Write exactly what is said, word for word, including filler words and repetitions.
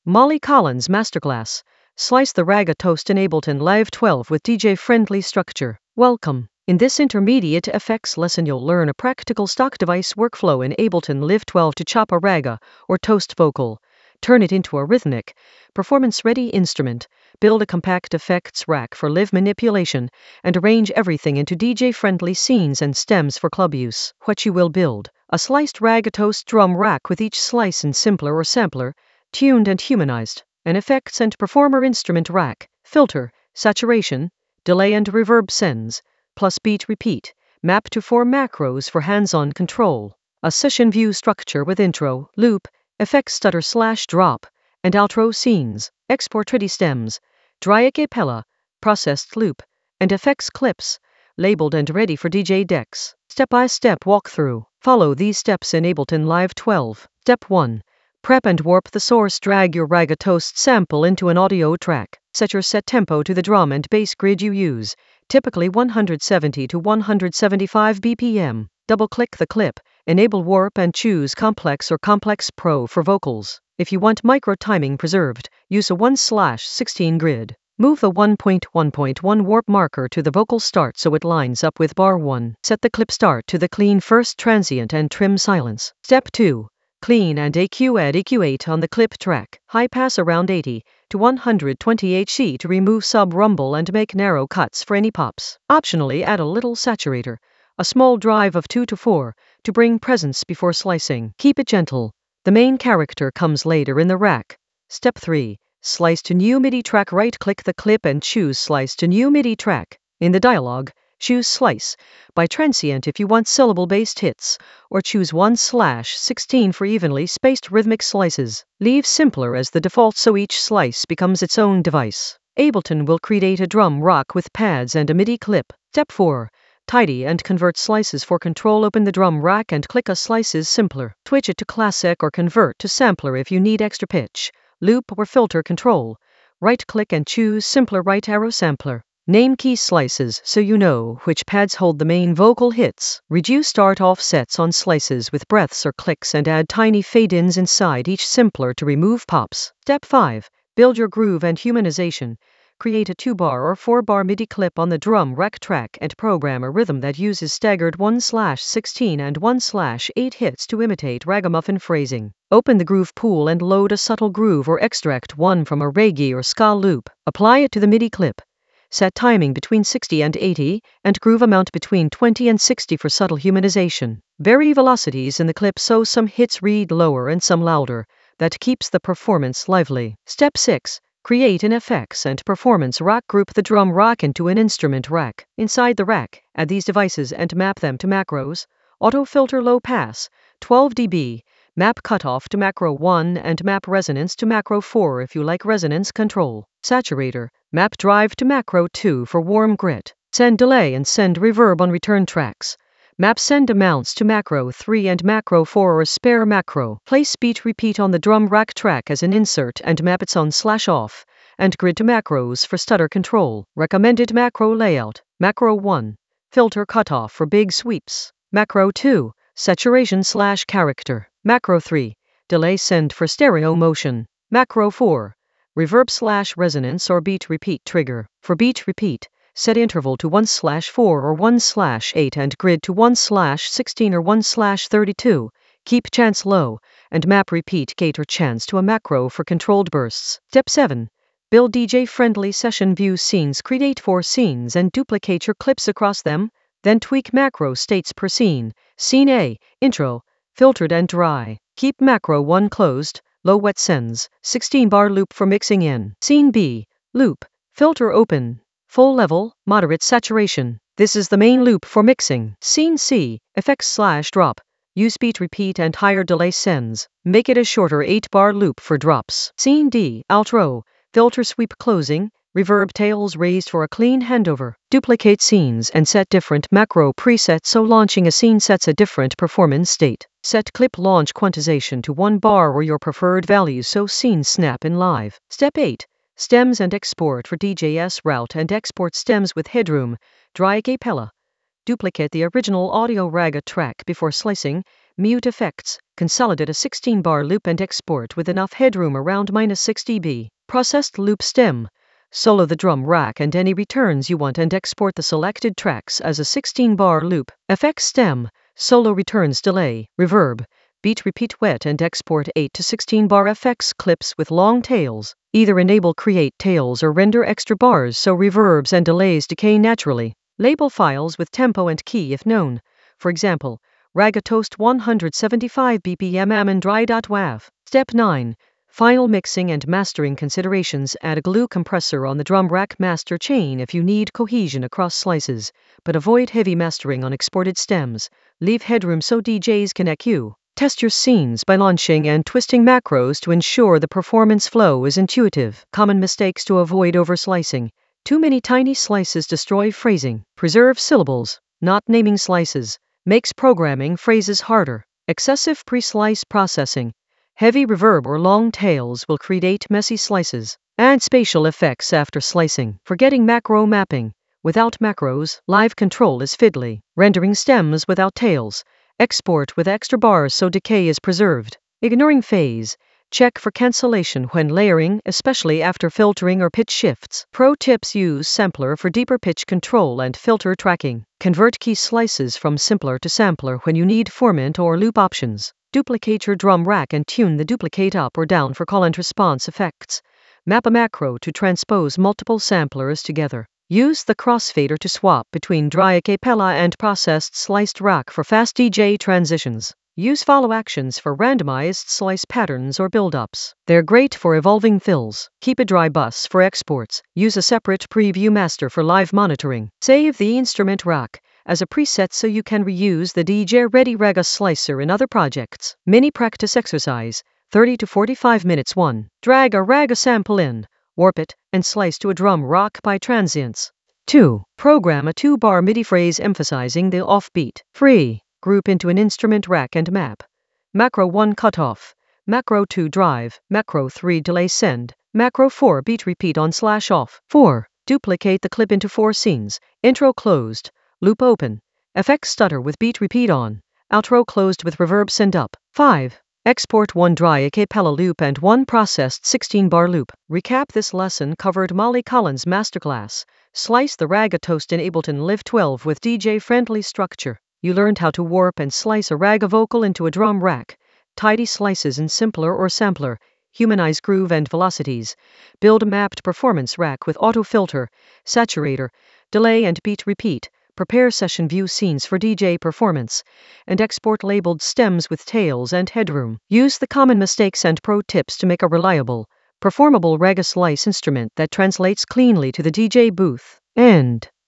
Molly Collins Masterclass. Slice the Raga Toast in Ableton Live twelve with D J-friendly structure. Welcome. In this intermediate effects lesson you'll learn a practical stock device workflow in Ableton Live twelve to chop a raga, or toast vocal, turn it into a rhythmic, performance-ready instrument, build a compact effects rack for live manipulation, and arrange everything into D J-friendly scenes and stems for club use. What you will build: a sliced raga toast drum rack with each slice in simpler or sampler, tuned and humanized, an effects and performer instrument rack, filter, saturation, delay and reverb sends, plus beat repeat, map to four macros for hands-on control, a session view structure with intro, loop, effects stutter slash drop, and outro scenes, export ready stems, dry a cappella, processed loop, and effects clips, labeled and ready for D J decks. Step-by-step walkthrough. Follow these steps in Ableton Live twelve. Step one. Prep and warp the source. Drag your Raga Toast sample into an audio track. Set your set tempo to the drum and bass grid you use, typically one hundred seventy to one hundred seventy-five B P M. Double-click the clip, enable warp and choose Complex or Complex Pro for vocals. If you want micro timing preserved, use a one slash sixteen grid. Move the one point one point one warp marker to the vocal start so it lines up with bar one. Set the clip start to the clean first transient and trim silence. Step two. Clean and E Q. Add E Q eight on the clip track. High pass around eighty to one hundred twenty hertz to remove sub-rumble and make narrow cuts for any pops. Optionally add a little saturator, a small drive of two to four, to bring presence before slicing. Keep it gentle. The main character comes later in the rack. Step three. Slice to new MIDI track. Right-click the clip and choose Slice to new MIDI track. In the dialog, choose Slice by transient if you want syllable-based hits, or choose one slash sixteen for evenly spaced rhythmic slices. Leave simpler as the default so each slice becomes its own device. Ableton will create a drum rock with pads and a MIDI clip. Step four. Tidy and convert slices for control. Open the drum rack and click a Slices Simpler. Switch it to Classic or convert to Sampler if you need extra pitch, loop or filter control. Right-click and choose Simpler right arrow Sampler. Name key slices so you know which pads hold the main vocal hits. Reduce start offsets on slices with breaths or clicks and add tiny fade-ins inside each Simpler to remove pops. Step five. Build your groove and humanization. Create a two-bar or four-bar MIDI clip on the drum rack track and program a rhythm that uses staggered one slash sixteen and one slash eight hits to imitate ragamuffin phrasing. Open the groove pool and load a subtle groove or extract one from a reggae or ska loop. Apply it to the MIDI clip. Set timing between sixty and eighty, and groove amount between twenty and sixty for subtle humanization. Vary velocities in the clip so some hits read lower and some louder. That keeps the performance lively. Step six. Create an effects and performance rack. Group the drum rack into an instrument rack. Inside the rack, add these devices and map them to macros. Auto filter low pass, twelve decibels. Map cutoff to macro one and map resonance to macro four if you like resonance control. Saturator, map drive to macro two for warm grit. Send delay and send reverb on return tracks. Map send amounts to macro three and macro four or a spare macro. Place beat repeat on the drum rack track as an insert and map its on slash off, and grid to macros for stutter control. Recommended macro layout. Macro one. Filter cutoff for big sweeps. Macro two. Saturation slash character. Macro three. Delay send for stereo motion. Macro four. Reverb slash resonance or beat repeat trigger. For beat repeat, set interval to one slash four or one slash eight and grid to one slash sixteen or one slash thirty-two. Keep chance low, and map repeat gate or chance to a macro for controlled bursts. Step seven. Build D J-friendly session view scenes. Create four scenes and duplicate your clips across them. Then tweak macro states per scene. Scene A, intro, filtered and dry. Keep macro one closed, low wet sends, sixteen bar loop for mixing in. Scene B, loop, filter open, full level, moderate saturation. This is the main loop for mixing. Scene C, effects slash drop. Use beat repeat and higher delay sends. Make it a shorter eight bar loop for drops. Scene D, outro, filter sweep closing, reverb tails raised for a clean handover. Duplicate scenes and set different macro presets so launching a scene sets a different performance state. Set clip launch quantization to one bar or your preferred value so scenes snap in live. Step eight. Stems and export for D J S route and export stems with headroom. Dry a cappella. Duplicate the original audio raga track before slicing, Mute effects. Consolidate a sixteen bar loop and export with enough headroom around minus six decibels. Processed loop stem. Solo the drum rack and any returns you want and export the selected tracks as a sixteen bar loop. Effects stem. Solo returns delay, reverb. Beat repeat wet and export eight to sixteen bar effects clips with long tails. Either enable create tails or render extra bars so reverbs and delays decay naturally. Label files with tempo and key if known. For example, Raga Toast one seventy-five B P M and dry.wav. Step nine. Final mixing and mastering considerations. Add a glue compressor on the drum rack master chain if you need cohesion across slices, but avoid heavy mastering on exported stems. Leave headroom so D Js can E Q. Test your scenes by launching and twisting macros to ensure the performance flow is intuitive. Common mistakes to avoid overslicing. Too many tiny slices destroy phrasing. Preserve syllables. Not naming slices makes programming phrases harder. Excessive pre-slice processing. Heavy reverb or long tails will create messy slices. Add spatial effects after slicing. Forgetting macro mapping. Without macros, live control is fiddly. Rendering stems without tails. Export with extra bars so decay is preserved. Ignoring phase. Check for cancellation when layering, especially after filtering or pitch shifts. Pro tips: use sampler for deeper pitch control and filter tracking. Convert key slices from simpler to sampler when you need formant or loop options. Duplicate your drum rack and tune the duplicate up or down for call and response effects. Map a macro to transpose multiple samplers together. Use the crossfader to swap between dry a cappella and processed sliced rack for fast D J transitions. Use follow actions for randomized slice patterns or build-ups. They're great for evolving fills. Keep a dry bus for exports. Use a separate preview master for live monitoring. Save the instrument rack as a preset so you can reuse the D J-ready Raga slicer in other projects. Mini practice exercise. thirty to forty-five minutes. one. Drag a Raga sample in, warp it, and slice to a drum rock by transients. two. Program a two-bar MIDI phrase emphasizing the offbeat. three. Group into an instrument rack and map. Macro one cutoff. Macro two drive. Macro three delay send. Macro four beat repeat on slash off. four. Duplicate the clip into four scenes. Intro closed. Loop open. Effects stutter with beat repeat on. Outro closed with reverb send up. five. Export one dry a cappella loop and one processed sixteen bar loop. Recap: this lesson covered Molly Collins' masterclass, Slice the Raga Toast in Ableton Live twelve with D J-friendly structure. You learned how to warp and slice a Raga vocal into a drum rack, tidy slices in simpler or sampler, humanize groove and velocities, build a mapped performance rack with auto filter, saturator, delay and beat repeat, prepare session view scenes for D J performance, and export labeled stems with tails and headroom. Use the common mistakes and pro tips to make a reliable, performable Raga slice instrument that translates cleanly to the D J booth. End.